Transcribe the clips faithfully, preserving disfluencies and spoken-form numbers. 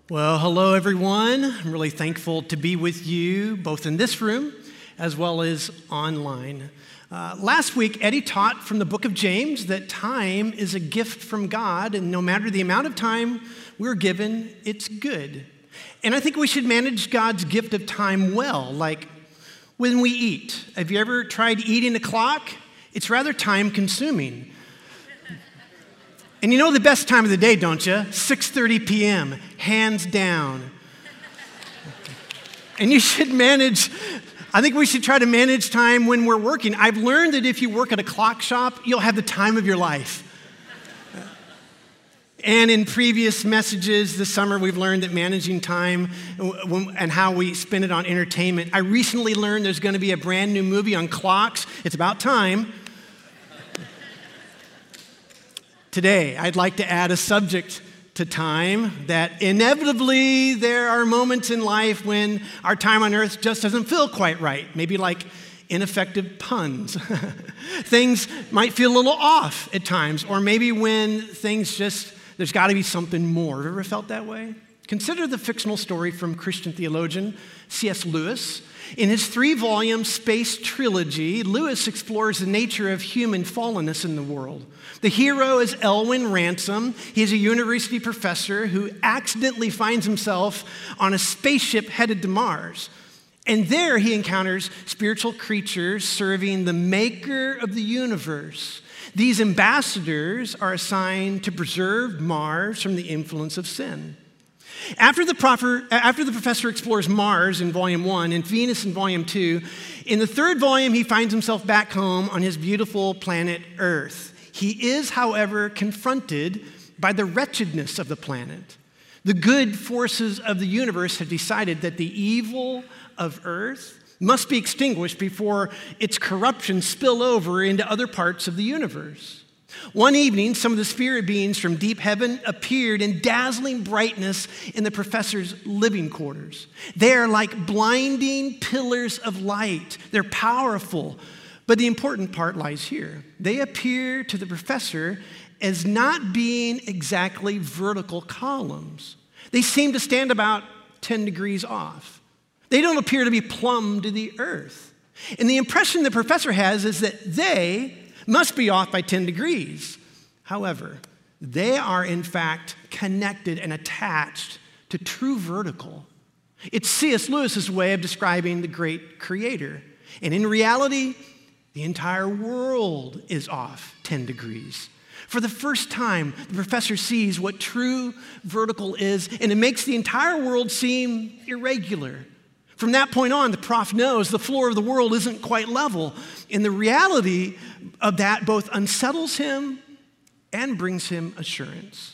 Well, hello everyone. I'm really thankful to be with you, both in this room as well as online. Uh, last week, Eddie taught from the book of James that time is a gift from God, and no matter the amount of time we're given, it's good. And I think we should manage God's gift of time well, like when we eat. Have you ever tried eating a clock? It's rather time-consuming. And you know the best time of the day, don't you? six thirty p.m., hands down. And you should manage, I think we should try to manage time when we're working. I've learned that if you work at a clock shop, you'll have the time of your life. And in previous messages this summer, we've learned that managing time and how we spend it on entertainment. I recently learned there's going to be a brand new movie on clocks. It's about time. Today, I'd like to add a subject to time that inevitably there are moments in life when our time on earth just doesn't feel quite right. Maybe like ineffective puns. Things might feel a little off at times, or maybe when things just, there's got to be something more. Have you ever felt that way? Consider the fictional story from Christian theologian C S Lewis. In his three-volume Space Trilogy, Lewis explores the nature of human fallenness in the world. The hero is Elwin Ransom. He's a university professor who accidentally finds himself on a spaceship headed to Mars. And there he encounters spiritual creatures serving the maker of the universe. These ambassadors are assigned to preserve Mars from the influence of sin. After the, proper, after the professor explores Mars in volume one and Venus in volume two, in the third volume, he finds himself back home on his beautiful planet Earth. He is, however, confronted by the wretchedness of the planet. The good forces of the universe have decided that the evil of Earth must be extinguished before its corruption spill over into other parts of the universe. One evening, some of the spirit beings from deep heaven appeared in dazzling brightness in the professor's living quarters. They are like blinding pillars of light. They're powerful, but the important part lies here. They appear to the professor as not being exactly vertical columns. They seem to stand about ten degrees off. They don't appear to be plumb to the earth. And the impression the professor has is that they must be off by ten degrees. However, they are in fact connected and attached to true vertical. It's C S Lewis's way of describing the great creator. And in reality, the entire world is off ten degrees. For the first time, the professor sees what true vertical is, and it makes the entire world seem irregular. From that point on, the prof knows the floor of the world isn't quite level, and the reality of that both unsettles him and brings him assurance.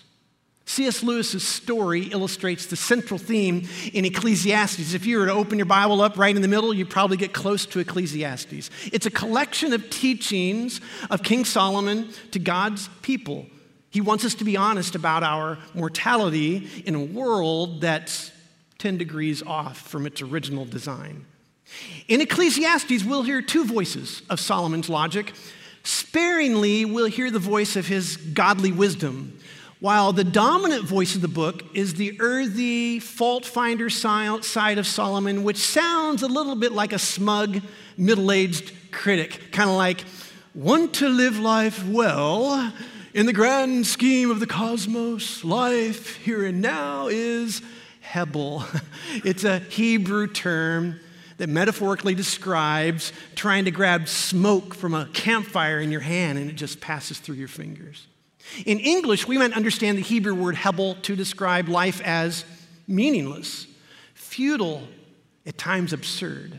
C S Lewis's story illustrates the central theme in Ecclesiastes. If you were to open your Bible up right in the middle, you'd probably get close to Ecclesiastes. It's a collection of teachings of King Solomon to God's people. He wants us to be honest about our mortality in a world that's ten degrees off from its original design. In Ecclesiastes, we'll hear two voices of Solomon's logic. Sparingly, we'll hear the voice of his godly wisdom, while the dominant voice of the book is the earthy, fault-finder side of Solomon, which sounds a little bit like a smug, middle-aged critic, kind of like, want to live life well. In the grand scheme of the cosmos, life here and now is Hebel. It's a Hebrew term that metaphorically describes trying to grab smoke from a campfire in your hand and it just passes through your fingers. In English, we might understand the Hebrew word Hebel to describe life as meaningless, futile, at times absurd.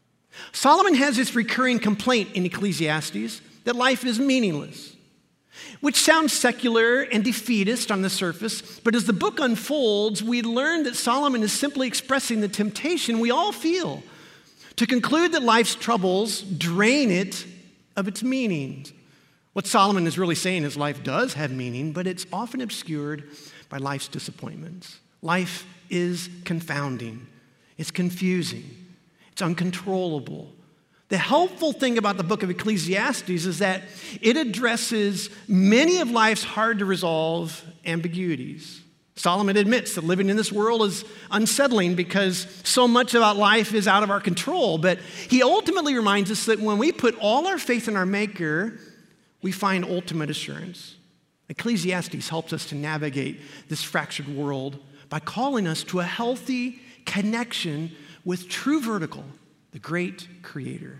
Solomon has this recurring complaint in Ecclesiastes that life is meaningless, which sounds secular and defeatist on the surface, but as the book unfolds, we learn that Solomon is simply expressing the temptation we all feel to conclude that life's troubles drain it of its meaning. What Solomon is really saying is life does have meaning, but it's often obscured by life's disappointments. Life is confounding. It's confusing. It's uncontrollable. The helpful thing about the book of Ecclesiastes is that it addresses many of life's hard-to-resolve ambiguities. Solomon admits that living in this world is unsettling because so much about life is out of our control. But he ultimately reminds us that when we put all our faith in our Maker, we find ultimate assurance. Ecclesiastes helps us to navigate this fractured world by calling us to a healthy connection with true vertical, the great Creator.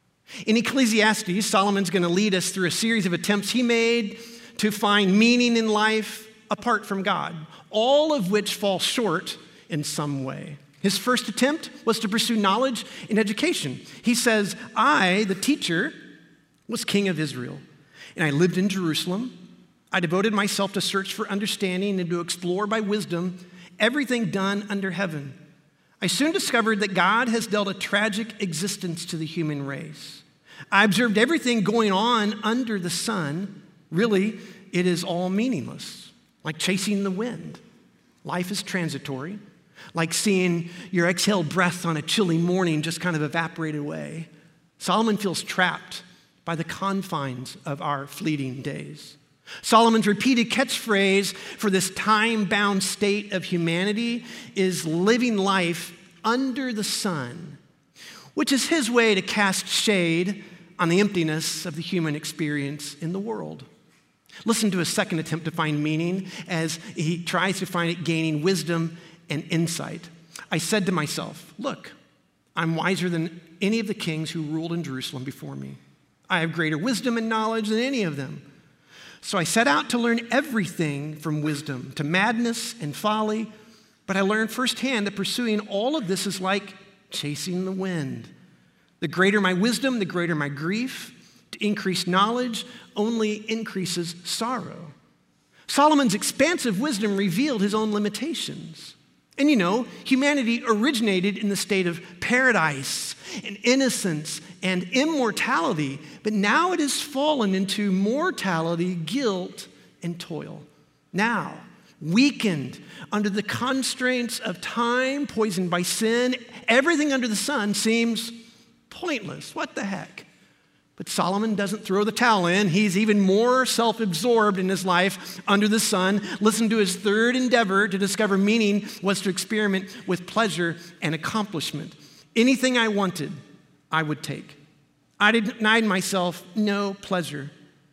In Ecclesiastes, Solomon's going to lead us through a series of attempts he made to find meaning in life apart from God, all of which fall short in some way. His first attempt was to pursue knowledge and education. He says, I, the teacher, was king of Israel, and I lived in Jerusalem. I devoted myself to search for understanding and to explore by wisdom everything done under heaven. I soon discovered that God has dealt a tragic existence to the human race. I observed everything going on under the sun. Really, it is all meaningless, like chasing the wind. Life is transitory, like seeing your exhaled breath on a chilly morning just kind of evaporate away. Solomon feels trapped by the confines of our fleeting days. Solomon's repeated catchphrase for this time-bound state of humanity is living life under the sun, which is his way to cast shade on the emptiness of the human experience in the world. Listen to his second attempt to find meaning as he tries to find it gaining wisdom and insight. I said to myself, look, I'm wiser than any of the kings who ruled in Jerusalem before me. I have greater wisdom and knowledge than any of them. So I set out to learn everything from wisdom to madness and folly, but I learned firsthand that pursuing all of this is like chasing the wind. The greater my wisdom, the greater my grief. To increase knowledge only increases sorrow. Solomon's expansive wisdom revealed his own limitations. And you know, humanity originated in the state of paradise and innocence and immortality, but now it has fallen into mortality, guilt, and toil. Now, weakened under the constraints of time, poisoned by sin, everything under the sun seems pointless. What the heck? But Solomon doesn't throw the towel in. He's even more self-absorbed in his life under the sun. Listen to his third endeavor to discover meaning was to experiment with pleasure and accomplishment. Anything I wanted, I would take. I denied myself no pleasure.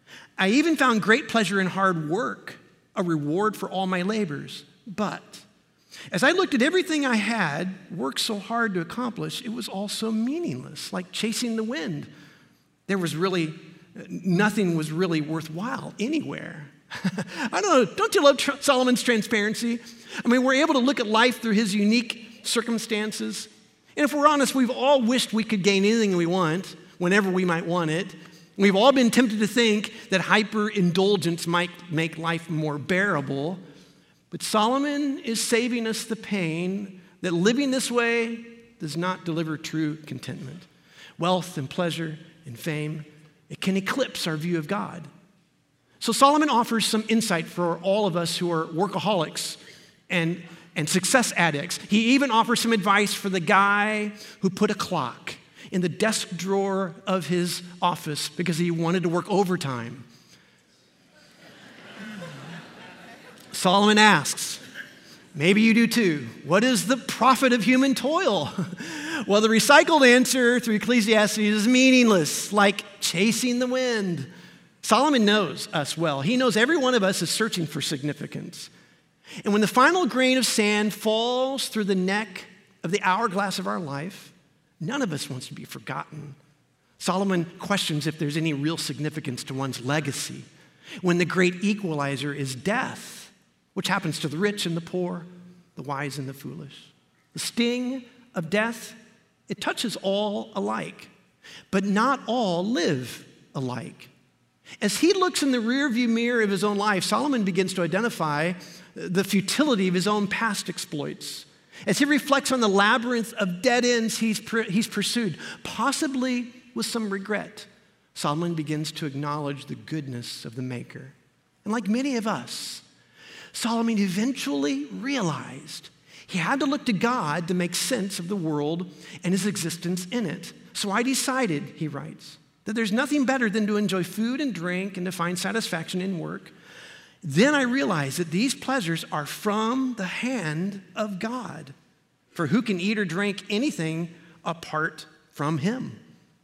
I even found great pleasure in hard work, a reward for all my labors. But as I looked at everything I had worked so hard to accomplish, it was all so meaningless, like chasing the wind. There was really, nothing was really worthwhile anywhere. I don't know, don't you love Solomon's transparency? I mean, we're able to look at life through his unique circumstances. And if we're honest, we've all wished we could gain anything we want, whenever we might want it. We've all been tempted to think that hyper-indulgence might make life more bearable. But Solomon is saving us the pain that living this way does not deliver true contentment. Wealth and pleasure and fame, it can eclipse our view of God. So Solomon offers some insight for all of us who are workaholics and, and success addicts. He even offers some advice for the guy who put a clock in the desk drawer of his office because he wanted to work overtime. Solomon asks, maybe you do too, what is the profit of human toil? Well, the recycled answer through Ecclesiastes is meaningless, like chasing the wind. Solomon knows us well. He knows every one of us is searching for significance. And when the final grain of sand falls through the neck of the hourglass of our life, none of us wants to be forgotten. Solomon questions if there's any real significance to one's legacy when the great equalizer is death, which happens to the rich and the poor, the wise and the foolish. The sting of death, it touches all alike, but not all live alike. As he looks in the rearview mirror of his own life, Solomon begins to identify the futility of his own past exploits. As he reflects on the labyrinth of dead ends he's, he's pursued, possibly with some regret, Solomon begins to acknowledge the goodness of the Maker. And like many of us, Solomon eventually realized he had to look to God to make sense of the world and his existence in it. So I decided, he writes, that there's nothing better than to enjoy food and drink and to find satisfaction in work. Then I realized that these pleasures are from the hand of God. For who can eat or drink anything apart from him?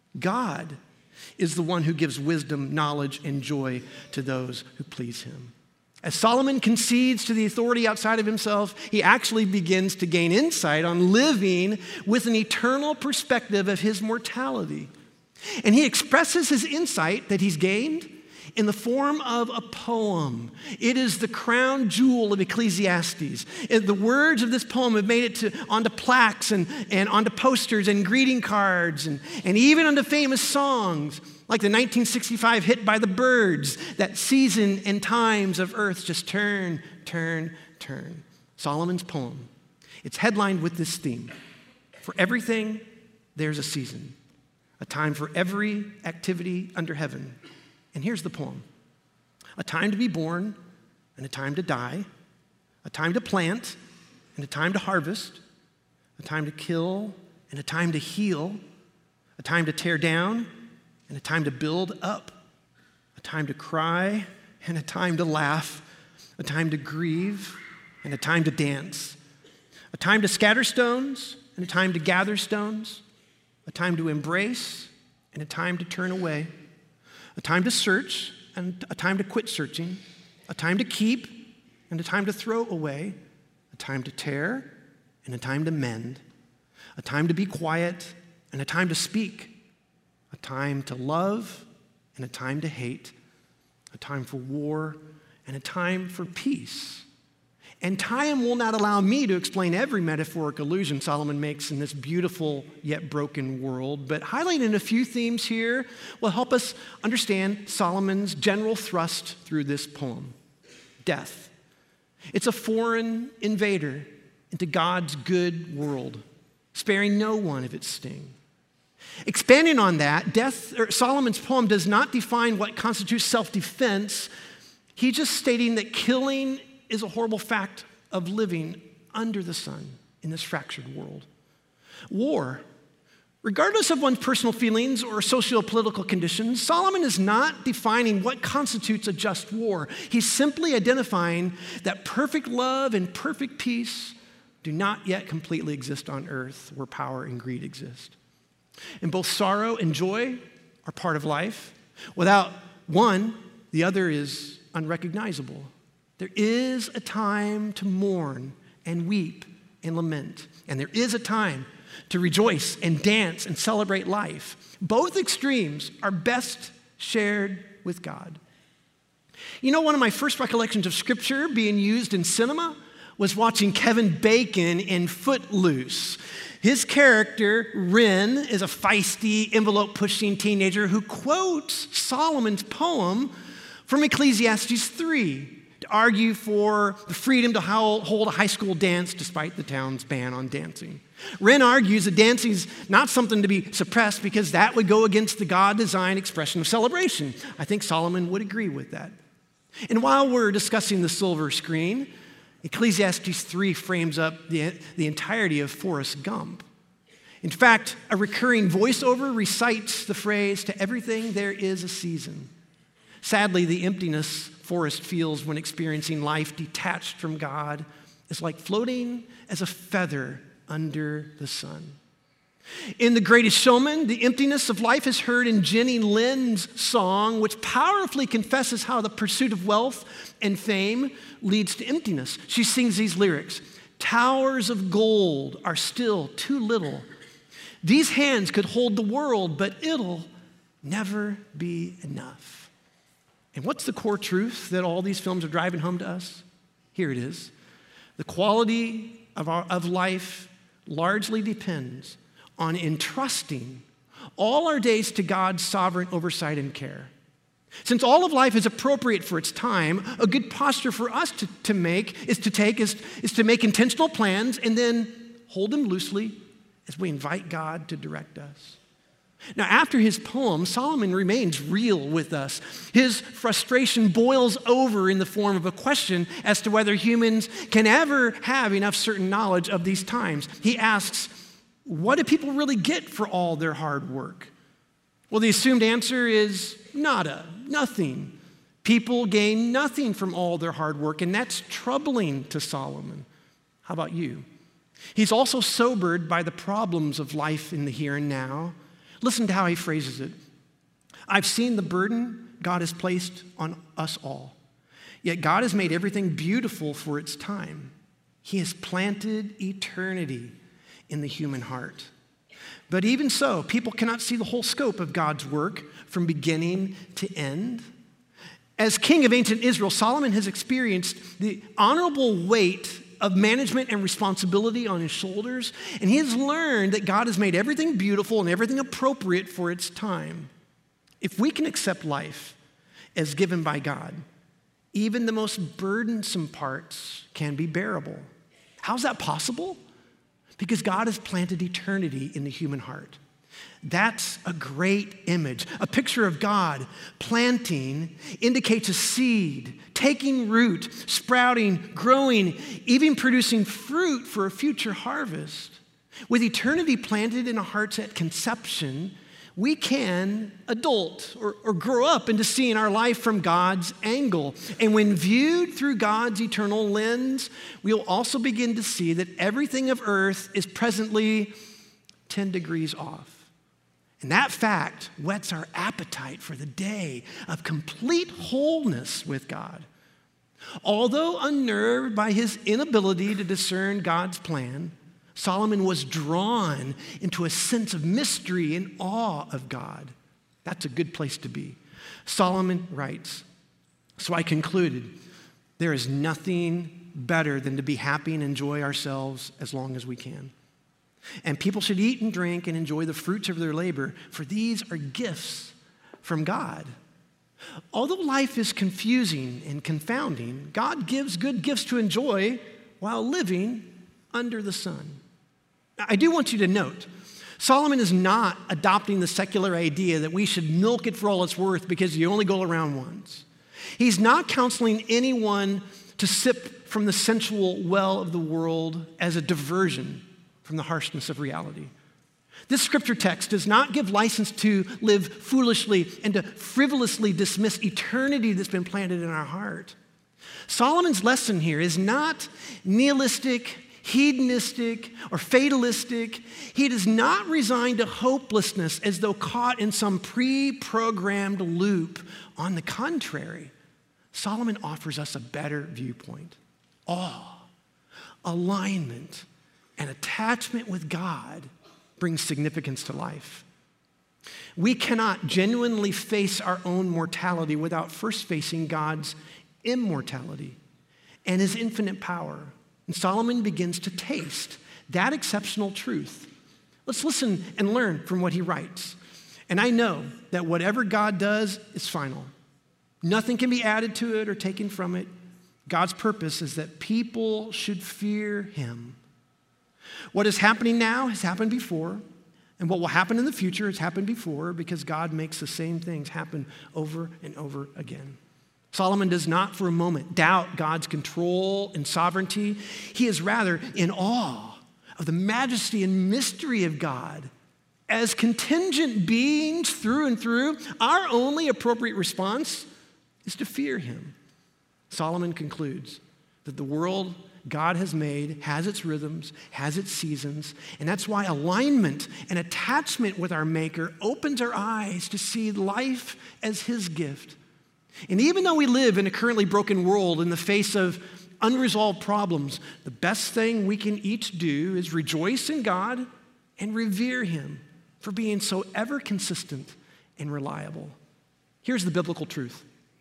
God is the one who gives wisdom, knowledge, and joy to those who please him. As Solomon concedes to the authority outside of himself, he actually begins to gain insight on living with an eternal perspective of his mortality. And he expresses his insight that he's gained in the form of a poem. It is the crown jewel of Ecclesiastes. And the words of this poem have made it to, onto plaques and, and onto posters and greeting cards and, and even onto famous songs like the nineteen sixty-five hit by the Byrds, that season and times of earth just turn, turn, turn. Solomon's poem. It's headlined with this theme. For everything, there's a season, a time for every activity under heaven. And here's the poem. A time to be born and a time to die, a time to plant and a time to harvest, a time to kill and a time to heal, a time to tear down and a time to build up, a time to cry and a time to laugh, a time to grieve and a time to dance, a time to scatter stones and a time to gather stones, a time to embrace and a time to turn away, a time to search and a time to quit searching, a time to keep and a time to throw away, a time to tear and a time to mend, a time to be quiet and a time to speak, a time to love and a time to hate, a time for war and a time for peace. And time will not allow me to explain every metaphoric allusion Solomon makes in this beautiful yet broken world, but highlighting a few themes here will help us understand Solomon's general thrust through this poem. Death. It's a foreign invader into God's good world, sparing no one of its sting. Expanding on that, death, or Solomon's poem does not define what constitutes self-defense. He's just stating that killing is a horrible fact of living under the sun in this fractured world. War, regardless of one's personal feelings or socio-political conditions, Solomon is not defining what constitutes a just war. He's simply identifying that perfect love and perfect peace do not yet completely exist on earth where power and greed exist. And both sorrow and joy are part of life. Without one, the other is unrecognizable. There is a time to mourn and weep and lament. And there is a time to rejoice and dance and celebrate life. Both extremes are best shared with God. You know, one of my first recollections of Scripture being used in cinema was watching Kevin Bacon in Footloose. His character, Ren, is a feisty, envelope-pushing teenager who quotes Solomon's poem from Ecclesiastes three. To argue for the freedom to hold a high school dance despite the town's ban on dancing. Ren argues that dancing is not something to be suppressed because that would go against the God-designed expression of celebration. I think Solomon would agree with that. And while we're discussing the silver screen, Ecclesiastes three frames up the, the entirety of Forrest Gump. In fact, a recurring voiceover recites the phrase, "To everything there is a season." Sadly, the emptiness Forrest feels when experiencing life detached from God is like floating as a feather under the sun. In The Greatest Showman, the emptiness of life is heard in Jenny Lind's song, which powerfully confesses how the pursuit of wealth and fame leads to emptiness. She sings these lyrics: "Towers of gold are still too little. These hands could hold the world, but it'll never be enough." And what's the core truth that all these films are driving home to us? Here it is. The quality of, our, of life largely depends on entrusting all our days to God's sovereign oversight and care. Since all of life is appropriate for its time, a good posture for us to, to make is to take is, is to make intentional plans and then hold them loosely as we invite God to direct us. Now, after his poem, Solomon remains real with us. His frustration boils over in the form of a question as to whether humans can ever have enough certain knowledge of these times. He asks, what do people really get for all their hard work? Well, the assumed answer is nada, nothing. People gain nothing from all their hard work, and that's troubling to Solomon. How about you? He's also sobered by the problems of life in the here and now. Listen to how he phrases it. I've seen the burden God has placed on us all, yet God has made everything beautiful for its time. He has planted eternity in the human heart. But even so, people cannot see the whole scope of God's work from beginning to end. As king of ancient Israel, Solomon has experienced the honorable weight of management and responsibility on his shoulders, and he has learned that God has made everything beautiful and everything appropriate for its time. If we can accept life as given by God, even the most burdensome parts can be bearable. How's that possible? Because God has planted eternity in the human heart. That's a great image. A picture of God planting indicates a seed, taking root, sprouting, growing, even producing fruit for a future harvest. With eternity planted in our hearts at conception, we can adult or, or grow up into seeing our life from God's angle. And when viewed through God's eternal lens, we'll also begin to see that everything of earth is presently ten degrees off. And that fact whets our appetite for the day of complete wholeness with God. Although unnerved by his inability to discern God's plan, Solomon was drawn into a sense of mystery and awe of God. That's a good place to be. Solomon writes, so I concluded, there is nothing better than to be happy and enjoy ourselves as long as we can. And people should eat and drink and enjoy the fruits of their labor, for these are gifts from God. Although life is confusing and confounding, God gives good gifts to enjoy while living under the sun. I do want you to note, Solomon is not adopting the secular idea that we should milk it for all it's worth because you only go around once. He's not counseling anyone to sip from the sensual well of the world as a diversion from the harshness of reality. This scripture text does not give license to live foolishly and to frivolously dismiss eternity that's been planted in our heart. Solomon's lesson here is not nihilistic, hedonistic, or fatalistic. He does not resign to hopelessness as though caught in some pre-programmed loop. On the contrary, Solomon offers us a better viewpoint. Awe, alignment, and attachment with God brings significance to life. We cannot genuinely face our own mortality without first facing God's immortality and his infinite power. And Solomon begins to taste that exceptional truth. Let's listen and learn from what he writes. And I know that whatever God does is final. Nothing can be added to it or taken from it. God's purpose is that people should fear him. What is happening now has happened before, and what will happen in the future has happened before because God makes the same things happen over and over again. Solomon does not for a moment doubt God's control and sovereignty. He is rather in awe of the majesty and mystery of God. As contingent beings through and through, our only appropriate response is to fear him. Solomon concludes that the world God has made has its rhythms, has its seasons, and that's why alignment and attachment with our Maker opens our eyes to see life as his gift. And even though we live in a currently broken world in the face of unresolved problems, the best thing we can each do is rejoice in God and revere him for being so ever consistent and reliable. Here's the biblical truth.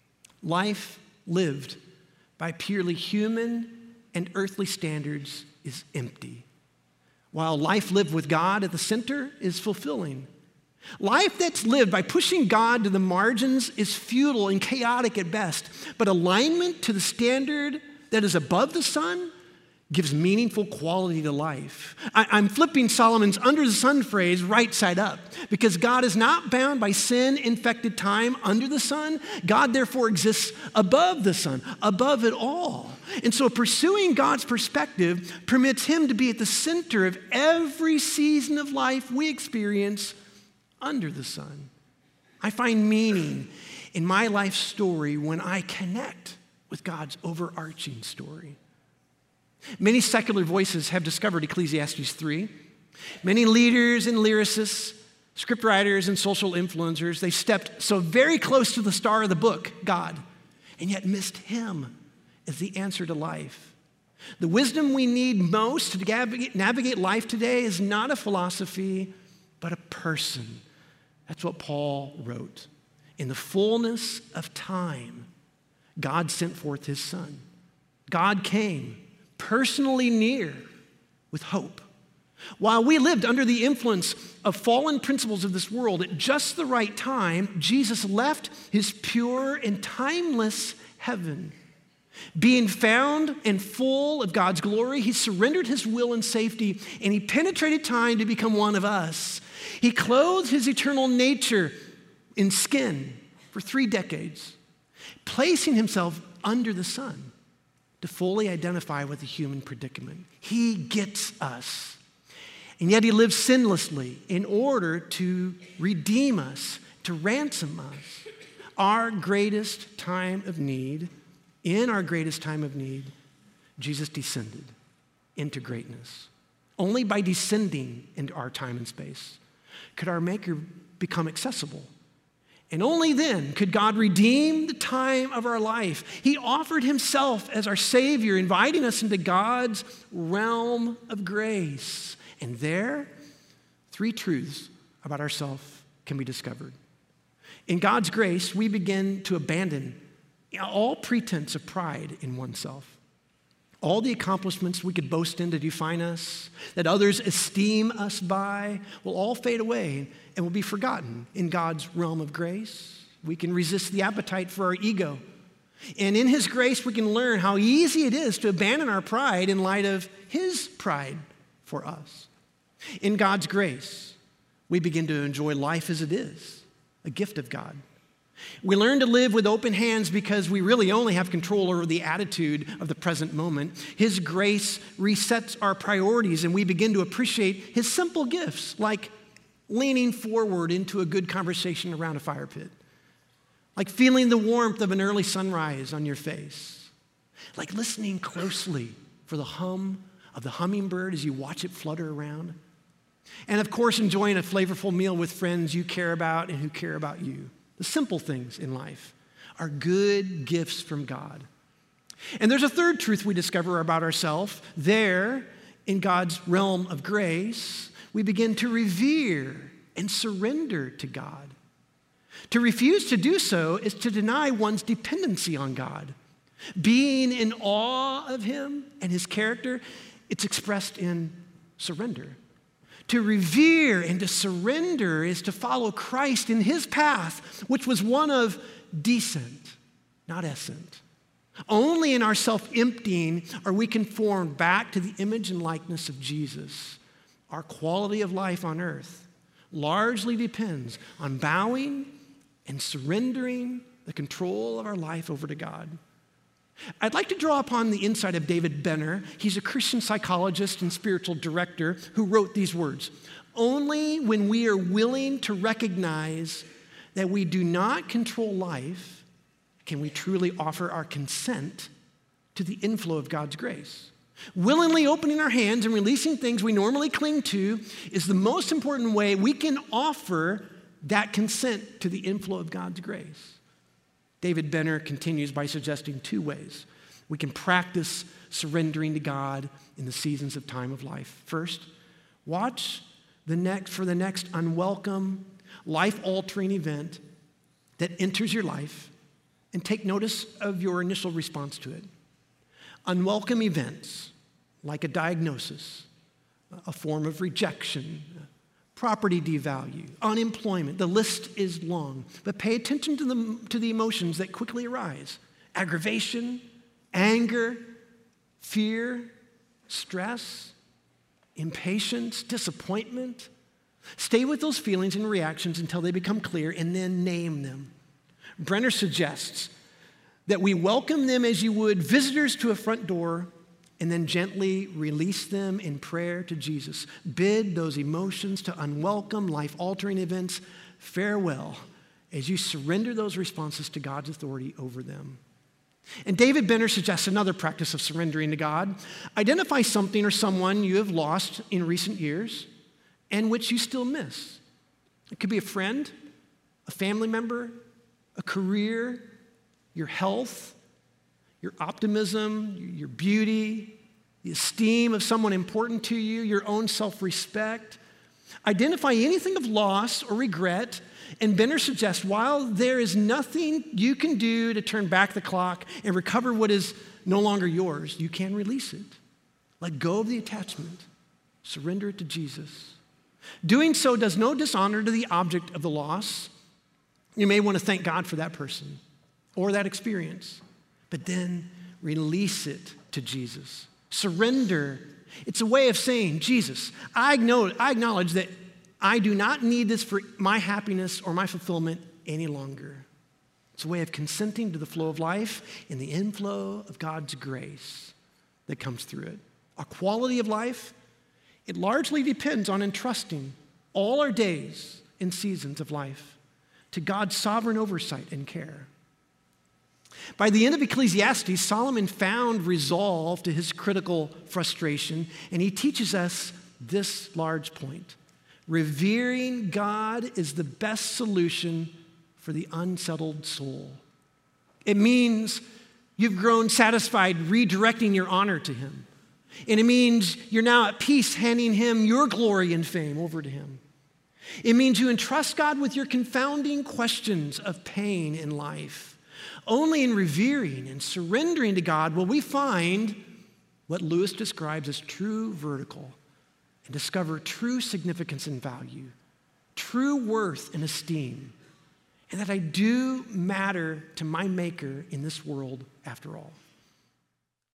Life lived by purely human and earthly standards is empty, while life lived with God at the center is fulfilling. Life that's lived by pushing God to the margins is futile and chaotic at best, but alignment to the standard that is above the sun gives meaningful quality to life. I, I'm flipping Solomon's under the sun phrase right side up because God is not bound by sin-infected time under the sun. God therefore exists above the sun, above it all. And so pursuing God's perspective permits him to be at the center of every season of life we experience under the sun. I find meaning in my life story when I connect with God's overarching story. Many secular voices have discovered Ecclesiastes three. Many leaders and lyricists, scriptwriters and social influencers, they stepped so very close to the star of the book, God, and yet missed him as the answer to life. The wisdom we need most to navigate life today is not a philosophy, but a person. That's what Paul wrote. In the fullness of time, God sent forth his Son. God came personally near with hope. While we lived under the influence of fallen principles of this world, at just the right time, Jesus left his pure and timeless heaven. Being found and full of God's glory, he surrendered his will and safety, and he penetrated time to become one of us. He clothed his eternal nature in skin for three decades, placing himself under the sun to fully identify with the human predicament. He gets us. And yet he lives sinlessly in order to redeem us, to ransom us. Our greatest time of need, in our greatest time of need, Jesus descended into greatness. Only by descending into our time and space could our Maker become accessible. And only then could God redeem the time of our life. He offered himself as our Savior, inviting us into God's realm of grace. And there, three truths about ourselves can be discovered. In God's grace, we begin to abandon all pretense of pride in oneself. All the accomplishments we could boast in to define us, that others esteem us by, will all fade away and will be forgotten in God's realm of grace. We can resist the appetite for our ego. And in his grace, we can learn how easy it is to abandon our pride in light of his pride for us. In God's grace, we begin to enjoy life as it is, a gift of God. We learn to live with open hands because we really only have control over the attitude of the present moment. His grace resets our priorities, and we begin to appreciate his simple gifts, like leaning forward into a good conversation around a fire pit, like feeling the warmth of an early sunrise on your face, like listening closely for the hum of the hummingbird as you watch it flutter around, and of course, enjoying a flavorful meal with friends you care about and who care about you. The simple things in life are good gifts from God. And there's a third truth we discover about ourselves. There, in God's realm of grace, we begin to revere and surrender to God. To refuse to do so is to deny one's dependency on God. Being in awe of him and his character, it's expressed in surrender. To revere and to surrender is to follow Christ in his path, which was one of descent, not ascent. Only in our self-emptying are we conformed back to the image and likeness of Jesus. Our quality of life on earth largely depends on bowing and surrendering the control of our life over to God. I'd like to draw upon the insight of David Benner. He's a Christian psychologist and spiritual director who wrote these words: "Only when we are willing to recognize that we do not control life can we truly offer our consent to the inflow of God's grace. Willingly opening our hands and releasing things we normally cling to is the most important way we can offer that consent to the inflow of God's grace." David Benner continues by suggesting two ways we can practice surrendering to God in the seasons of time of life. First, watch the next for the next unwelcome, life-altering event that enters your life and take notice of your initial response to it. Unwelcome events like a diagnosis, a form of rejection, property devalue, unemployment. The list is long, but pay attention to the, to the emotions that quickly arise: aggravation, anger, fear, stress, impatience, disappointment. Stay with those feelings and reactions until they become clear, and then name them. Brenner suggests that we welcome them as you would visitors to a front door, and then gently release them in prayer to Jesus. Bid those emotions to unwelcome, life-altering events farewell as you surrender those responses to God's authority over them. And David Benner suggests another practice of surrendering to God. Identify something or someone you have lost in recent years and which you still miss. It could be a friend, a family member, a career, your health, your optimism, your beauty, the esteem of someone important to you, your own self-respect. Identify anything of loss or regret, and Benner suggests while there is nothing you can do to turn back the clock and recover what is no longer yours, you can release it. Let go of the attachment. Surrender it to Jesus. Doing so does no dishonor to the object of the loss. You may want to thank God for that person or that experience, but then release it to Jesus. Surrender. It's a way of saying, Jesus, I acknowledge, I acknowledge that I do not need this for my happiness or my fulfillment any longer. It's a way of consenting to the flow of life and the inflow of God's grace that comes through it. Our quality of life, it largely depends on entrusting all our days and seasons of life to God's sovereign oversight and care. By the end of Ecclesiastes, Solomon found resolve to his critical frustration, and he teaches us this large point. Revering God is the best solution for the unsettled soul. It means you've grown satisfied redirecting your honor to him. And it means you're now at peace handing him your glory and fame over to him. It means you entrust God with your confounding questions of pain in life. Only in revering and surrendering to God will we find what Lewis describes as true vertical and discover true significance and value, true worth and esteem, and that I do matter to my Maker in this world after all.